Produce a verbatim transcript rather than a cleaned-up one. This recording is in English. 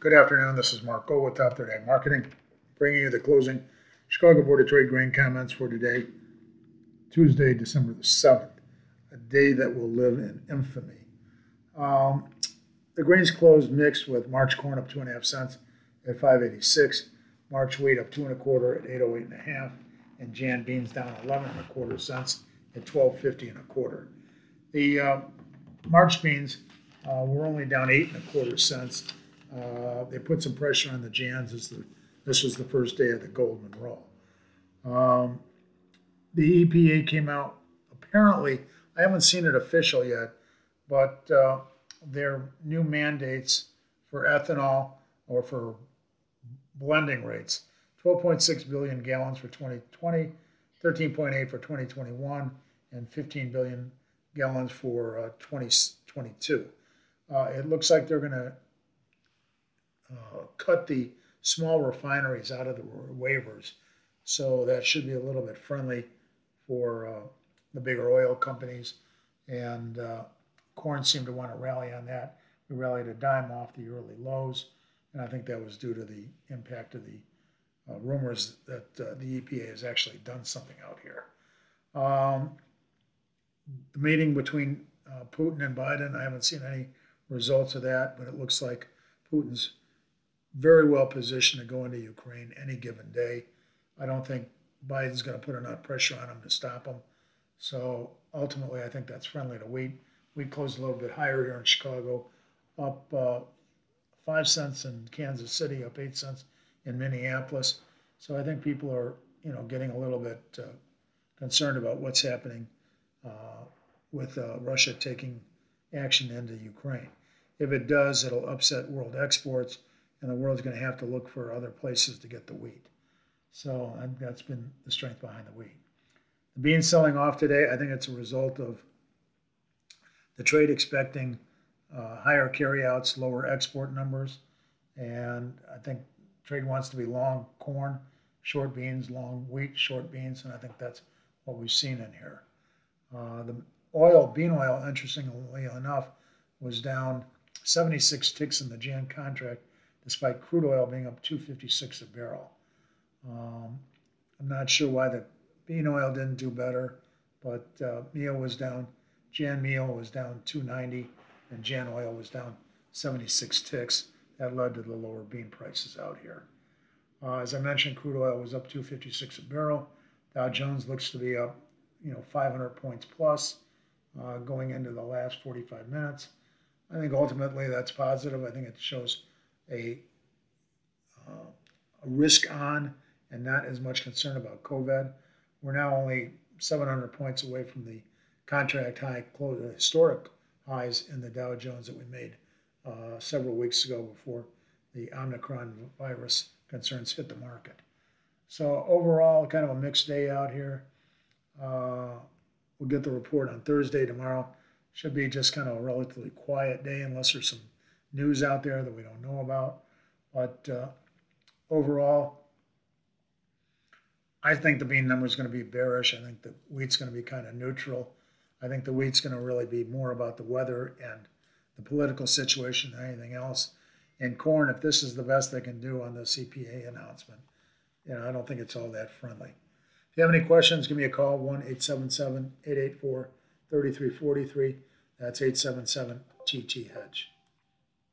Good afternoon. This is Mark Gold with Top Third Ag Marketing, bringing you the closing Chicago Board of Trade grain comments for today, Tuesday, December the seventh, a day that will live in infamy. Um, the grains closed mixed with March corn up two and a half cents at five eighty-six, March wheat up two and a quarter at eight oh eight and a half, and Jan beans down eleven and a quarter cents at twelve fifty and a quarter. The uh, March beans uh, were only down eight and a quarter cents. Uh, they put some pressure on the Jans as the, this was the first day of the Goldman roll. Um, the E P A came out, apparently, I haven't seen it official yet, but uh, their new mandates for ethanol or for blending rates, twelve point six billion gallons for twenty twenty, thirteen point eight for twenty twenty-one, and fifteen billion gallons for uh, twenty twenty-two. Uh, it looks like they're going to Uh, cut the small refineries out of the waivers, so that should be a little bit friendly for uh, the bigger oil companies. And uh, corn seemed to want to rally on that. We rallied a dime off the early lows, and I think that was due to the impact of the uh, rumors that uh, the E P A has actually done something out here. Um, the meeting between uh, Putin and Biden, I haven't seen any results of that, but it looks like Putin's very well positioned to go into Ukraine any given day. I don't think Biden's going to put enough pressure on him to stop him. So ultimately, I think that's friendly to wheat. Wheat closed a little bit higher here in Chicago, up uh, five cents in Kansas City, up eight cents in Minneapolis. So I think people are, you know, getting a little bit uh, concerned about what's happening uh, with uh, Russia taking action into Ukraine. If it does, it'll upset world exports, and the world's going to have to look for other places to get the wheat. So and that's been the strength behind the wheat. The beans selling off today, I think it's a result of the trade expecting uh, higher carryouts, lower export numbers, and I think trade wants to be long corn, short beans, long wheat, short beans, and I think that's what we've seen in here. Uh, the oil, bean oil, interestingly enough, was down seventy-six ticks in the Jan contract, despite crude oil being up two fifty-six a barrel. Um, I'm not sure why the bean oil didn't do better, but uh, meal was down. Jan meal was down two ninety, and Jan oil was down seventy-six ticks. That led to the lower bean prices out here. Uh, as I mentioned, crude oil was up two fifty-six a barrel. Dow Jones looks to be up, you know, five hundred points plus uh, going into the last forty-five minutes. I think ultimately that's positive. I think it shows A, uh, a risk on and not as much concern about COVID. We're now only seven hundred points away from the contract high, close, uh, historic highs in the Dow Jones that we made uh, several weeks ago before the Omicron virus concerns hit the market. So overall, kind of a mixed day out here. Uh, we'll get the report on Thursday tomorrow. Should be just kind of a relatively quiet day unless there's some news out there that we don't know about. But uh, overall, I think the bean number is going to be bearish. I think the wheat's going to be kind of neutral. I think the wheat's going to really be more about the weather and the political situation than anything else. And corn, if this is the best they can do on the C P A announcement, you know, I don't think it's all that friendly. If you have any questions, give me a call, one eight seven seven, eight eight four, three three four three. That's eight seven seven T T Hedge.